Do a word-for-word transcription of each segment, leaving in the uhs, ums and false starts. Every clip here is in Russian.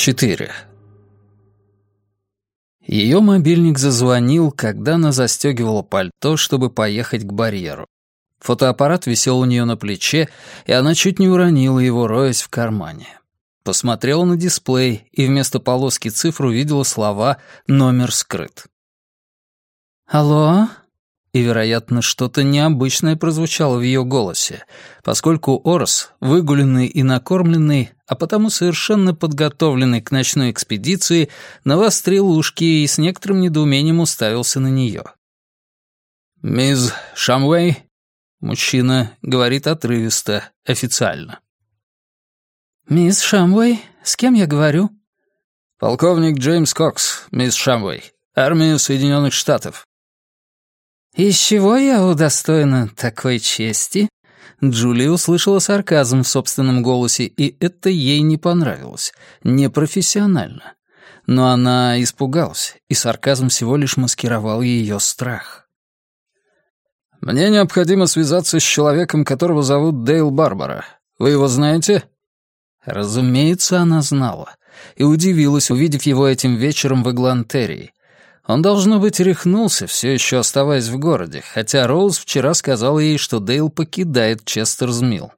четыре. Ее мобильник зазвонил, когда она застегивала пальто, чтобы поехать к барьеру. Фотоаппарат висел у нее на плече, и она чуть не уронила его, роясь в кармане. Посмотрела на дисплей и вместо полоски цифр увидела слова «Номер скрыт». «Алло?» И, вероятно, что-то необычное прозвучало в ее голосе, поскольку Орос, выгуленный и накормленный, а потому совершенно подготовленный к ночной экспедиции, навострил ушки и с некоторым недоумением уставился на нее. «Мисс Шамвей?» Мужчина говорит отрывисто, официально. «Мисс Шамвей? С кем я говорю?» «Полковник Джеймс Кокс, мисс Шамвей, армия Соединенных Штатов». «Из чего я удостоена такой чести?» Джулия услышала сарказм в собственном голосе, и это ей не понравилось. Непрофессионально. Но она испугалась, и сарказм всего лишь маскировал ее страх. «Мне необходимо связаться с человеком, которого зовут Дейл Барбара. Вы его знаете?» Разумеется, она знала. И удивилась, увидев его этим вечером в Эглантерии. Он, должно быть, рехнулся, все еще оставаясь в городе, хотя Роуз вчера сказала ей, что Дейл покидает Честерс-Милл.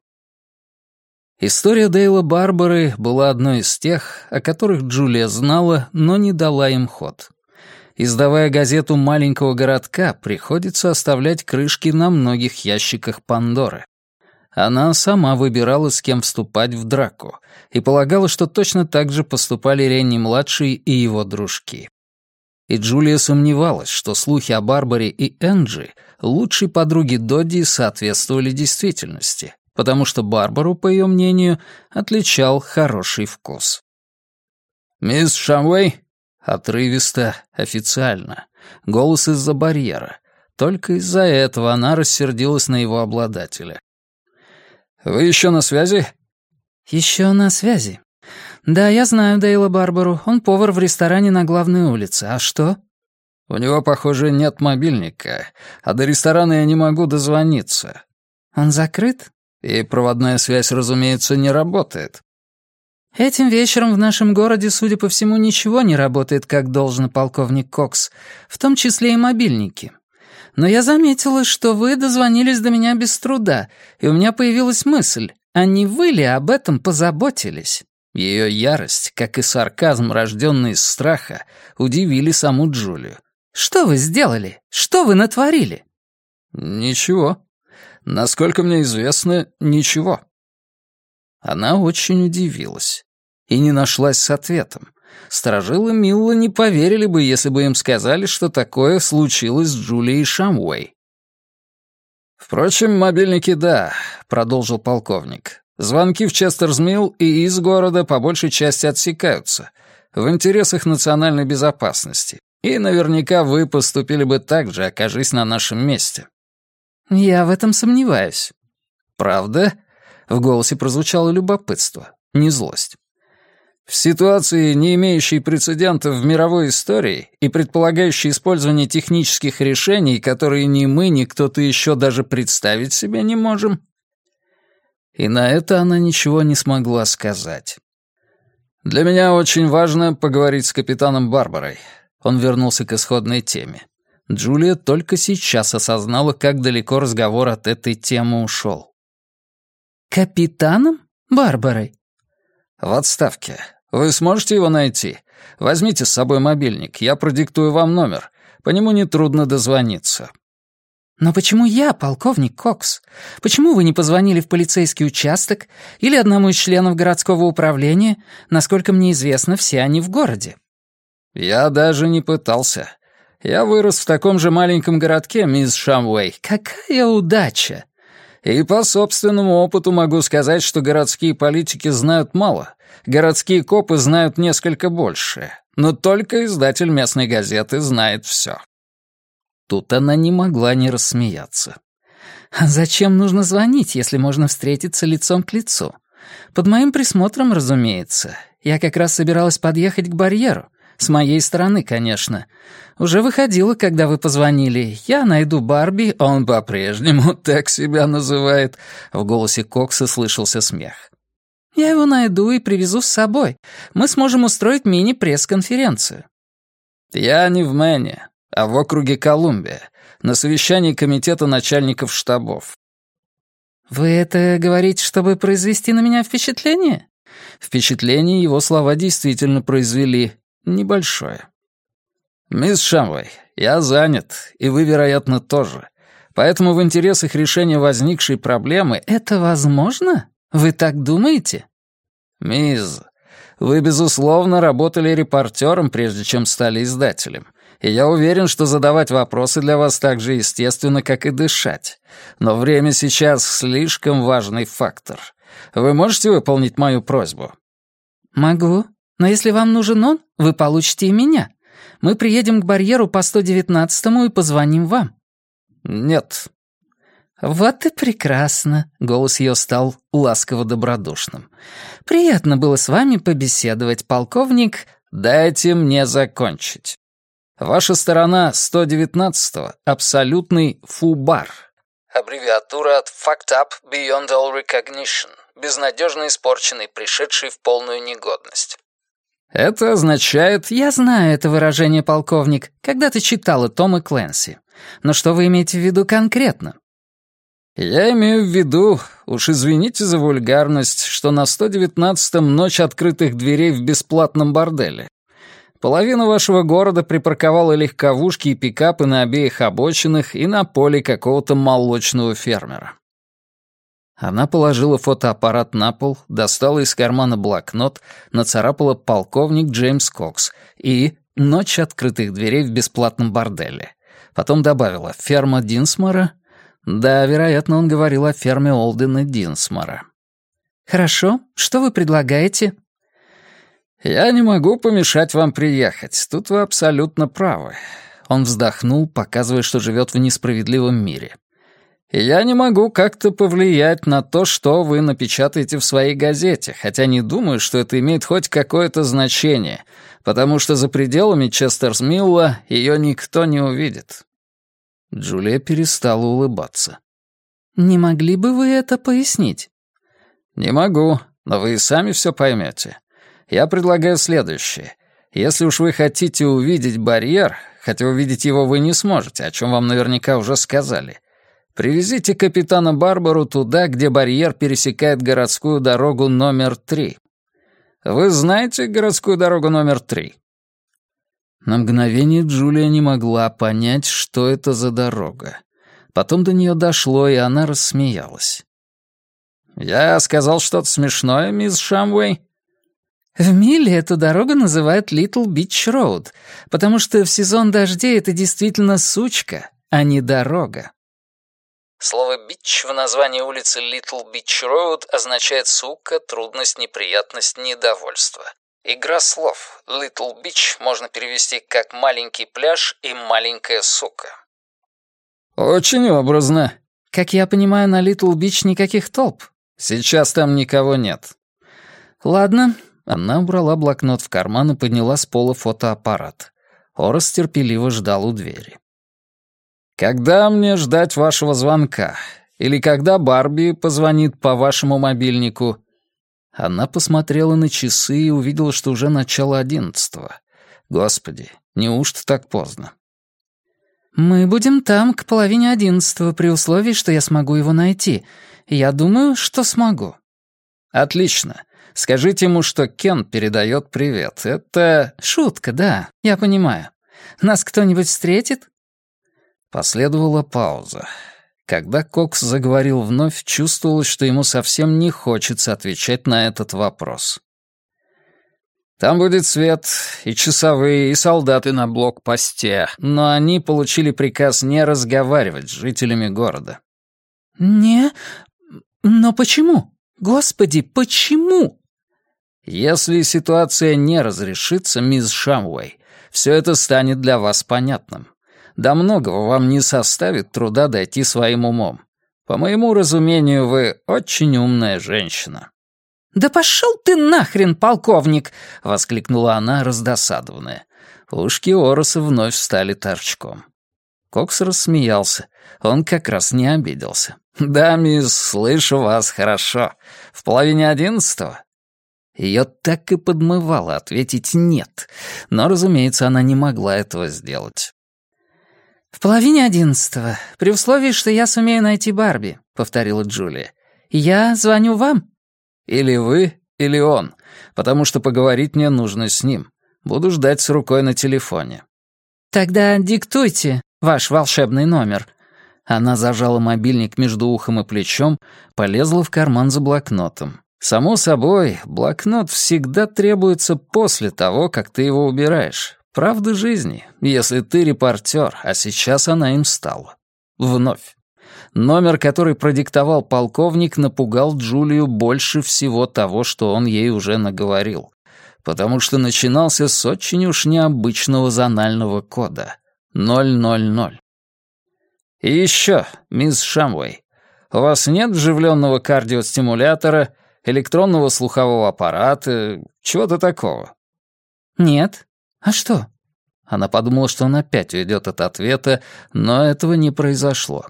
История Дейла Барбары была одной из тех, о которых Джулия знала, но не дала им ход. Издавая газету маленького городка, приходится оставлять крышки на многих ящиках Пандоры. Она сама выбирала, с кем вступать в драку, и полагала, что точно так же поступали Ренни-младший и его дружки. И Джулия сомневалась, что слухи о Барбаре и Энджи, лучшей подруге Додди, соответствовали действительности, потому что Барбару, по ее мнению, отличал хороший вкус. «Мисс Шамвей?» Отрывисто, официально. Голос из-за барьера. Только из-за этого она рассердилась на его обладателя. «Вы еще на связи?» «Еще на связи. Да, я знаю Дейла Барбару. Он повар в ресторане на главной улице. А что?» «У него, похоже, нет мобильника, а до ресторана я не могу дозвониться». «Он закрыт?» «И проводная связь, разумеется, не работает». «Этим вечером в нашем городе, судя по всему, ничего не работает, как должно, полковник Кокс, в том числе и мобильники. Но я заметила, что вы дозвонились до меня без труда, и у меня появилась мысль, а не вы ли об этом позаботились?» Ее ярость, как и сарказм, рожденный из страха, удивили саму Джулию. «Что вы сделали? Что вы натворили?» «Ничего. Насколько мне известно, ничего». Она очень удивилась и не нашлась с ответом. Сторожилы Милла не поверили бы, если бы им сказали, что такое случилось с Джулией Шамвей. «Впрочем, мобильники — да», — продолжил полковник. «Звонки в Честерс-Милл и из города по большей части отсекаются, в интересах национальной безопасности. И наверняка вы поступили бы так же, окажись на нашем месте». «Я в этом сомневаюсь». «Правда?» — в голосе прозвучало любопытство, не злость. «В ситуации, не имеющей прецедентов в мировой истории и предполагающей использование технических решений, которые ни мы, ни кто-то еще даже представить себе не можем». И на это она ничего не смогла сказать. «Для меня очень важно поговорить с капитаном Барбарой». Он вернулся к исходной теме. Джулия только сейчас осознала, как далеко разговор от этой темы ушел. «Капитаном Барбарой?» «В отставке. Вы сможете его найти? Возьмите с собой мобильник, я продиктую вам номер. По нему нетрудно дозвониться». «Но почему я, полковник Кокс? Почему вы не позвонили в полицейский участок или одному из членов городского управления? Насколько мне известно, все они в городе». «Я даже не пытался. Я вырос в таком же маленьком городке, мисс Шамвей». «Какая удача!» «И по собственному опыту могу сказать, что городские политики знают мало, городские копы знают несколько больше, но только издатель местной газеты знает все». Тут она не могла не рассмеяться. «А зачем нужно звонить, если можно встретиться лицом к лицу? Под моим присмотром, разумеется. Я как раз собиралась подъехать к барьеру. С моей стороны, конечно. Уже выходила, когда вы позвонили. Я найду Барби, он по-прежнему так себя называет». В голосе Кокса слышался смех. «Я его найду и привезу с собой. Мы сможем устроить мини-пресс-конференцию». «Я не в Мэне, а в округе Колумбия, на совещании комитета начальников штабов». «Вы это говорите, чтобы произвести на меня впечатление?» Впечатление его слова действительно произвели небольшое. «Мисс Шамвей, я занят, и вы, вероятно, тоже. Поэтому в интересах решения возникшей проблемы...» «Это возможно? Вы так думаете?» «Мисс, вы, безусловно, работали репортером, прежде чем стали издателем. И я уверен, что задавать вопросы для вас так же естественно, как и дышать. Но время сейчас слишком важный фактор. Вы можете выполнить мою просьбу?» «Могу. Но если вам нужен он, вы получите и меня. Мы приедем к барьеру по сто девятнадцатому и позвоним вам». «Нет». «Вот и прекрасно», — голос ее стал ласково-добродушным. «Приятно было с вами побеседовать, полковник». «Дайте мне закончить. Ваша сторона сто девятнадцатого — абсолютный фубар. Аббревиатура от Fucked Up Beyond All Recognition, безнадежно испорченный, пришедший в полную негодность. Это означает... Я знаю это выражение, полковник. Когда-то читала Тома Клэнси. Но что вы имеете в виду конкретно? Я имею в виду, уж извините за вульгарность, что на сто девятнадцатом ночь открытых дверей в бесплатном борделе. Половина вашего города припарковала легковушки и пикапы на обеих обочинах и на поле какого-то молочного фермера. Она положила фотоаппарат на пол, достала из кармана блокнот, нацарапала «Полковник Джеймс Кокс» и «Ночь открытых дверей в бесплатном борделе». Потом добавила «Ферма Динсмора». Да, вероятно, он говорил о ферме Олдена Динсмора. «Хорошо. Что вы предлагаете?» «Я не могу помешать вам приехать. Тут вы абсолютно правы». Он вздохнул, показывая, что живет в несправедливом мире. «И я не могу как-то повлиять на то, что вы напечатаете в своей газете, хотя не думаю, что это имеет хоть какое-то значение, потому что за пределами Честерсмилла ее никто не увидит». Джулия перестала улыбаться. «Не могли бы вы это пояснить?» «Не могу, но вы и сами все поймете. Я предлагаю следующее. Если уж вы хотите увидеть барьер, хотя увидеть его вы не сможете, о чем вам наверняка уже сказали, привезите капитана Барбару туда, где барьер пересекает городскую дорогу номер три. Вы знаете городскую дорогу номер три?» На мгновение Джулия не могла понять, что это за дорога. Потом до нее дошло, и она рассмеялась. «Я сказал что-то смешное, мисс Шамвей?» В Милле эту дорогу называют Little Beach Road, потому что в сезон дождей это действительно сучка, а не дорога. Слово «бич» в названии улицы Little Beach Road означает «сука», «трудность», «неприятность», «недовольство». Игра слов «Little Beach» можно перевести как «маленький пляж» и «маленькая сука». «Очень образно». Как я понимаю, на Little Beach никаких толп. Сейчас там никого нет. Ладно. Она убрала блокнот в карман и подняла с пола фотоаппарат. Орес терпеливо ждал у двери. «Когда мне ждать вашего звонка? Или когда Барби позвонит по вашему мобильнику?» Она посмотрела на часы и увидела, что уже начало одиннадцатого. Господи, неужто так поздно? «Мы будем там к половине одиннадцатого, при условии, что я смогу его найти. Я думаю, что смогу». «Отлично. Скажите ему, что Кен передает привет. Это...» «Шутка, да, я понимаю. Нас кто-нибудь встретит?» Последовала пауза. Когда Кокс заговорил вновь, чувствовалось, что ему совсем не хочется отвечать на этот вопрос. «Там будет свет, и часовые, и солдаты на блокпосте, но они получили приказ не разговаривать с жителями города». «Не... Но почему? Господи, почему?» «Если ситуация не разрешится, мисс Шамвей, все это станет для вас понятным. До многого вам не составит труда дойти своим умом. По моему разумению, вы очень умная женщина». «Да пошел ты нахрен, полковник!» — воскликнула она, раздосадованная. Ушки Ороса вновь встали торчком. Кокс рассмеялся. Он как раз не обиделся. «Да, мисс, слышу вас хорошо. В половине одиннадцатого?» Ее так и подмывало ответить «нет», но, разумеется, она не могла этого сделать. «В половине одиннадцатого, при условии, что я сумею найти Барби», — повторила Джулия. «Я звоню вам». «Или вы, или он, потому что поговорить мне нужно с ним. Буду ждать с рукой на телефоне». «Тогда диктуйте ваш волшебный номер». Она зажала мобильник между ухом и плечом, полезла в карман за блокнотом. Само собой, блокнот всегда требуется после того, как ты его убираешь. Правда жизни, если ты репортер, а сейчас она им стала. Вновь. Номер, который продиктовал полковник, напугал Джулию больше всего того, что он ей уже наговорил. Потому что начинался с очень уж необычного зонального кода. ноль ноль ноль. И еще, мисс Шамвей, у вас нет вживленного кардиостимулятора, электронного слухового аппарата, чего-то такого? Нет. А что? Она подумала, что он опять уйдет от ответа, но этого не произошло.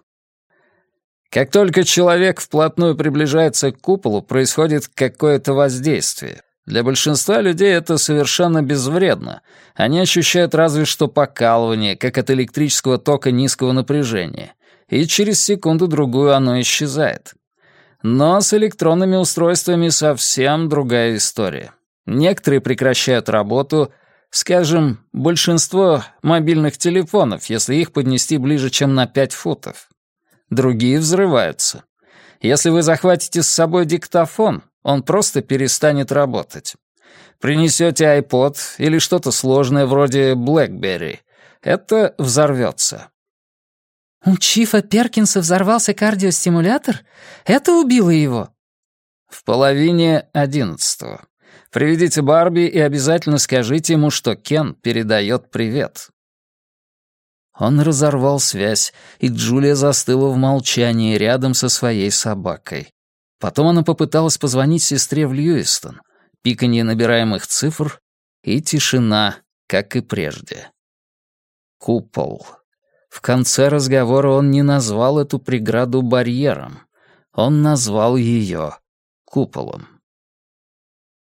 Как только человек вплотную приближается к куполу, происходит какое-то воздействие. Для большинства людей это совершенно безвредно. Они ощущают разве что покалывание, как от электрического тока низкого напряжения, и через секунду-другую оно исчезает. Но с электронными устройствами совсем другая история. Некоторые прекращают работу, скажем, большинство мобильных телефонов, если их поднести ближе, чем на пять футов. Другие взрываются. Если вы захватите с собой диктофон, он просто перестанет работать. Принесете айпод или что-то сложное вроде BlackBerry, это взорвется. У Чифа Перкинса взорвался кардиостимулятор? Это убило его? В половине одиннадцатого. Приведите Барби и обязательно скажите ему, что Кен передает привет. Он разорвал связь, и Джулия застыла в молчании рядом со своей собакой. Потом она попыталась позвонить сестре в Льюистон. Пиканье набираемых цифр и тишина, как и прежде. Купол. В конце разговора он не назвал эту преграду барьером. Он назвал ее куполом.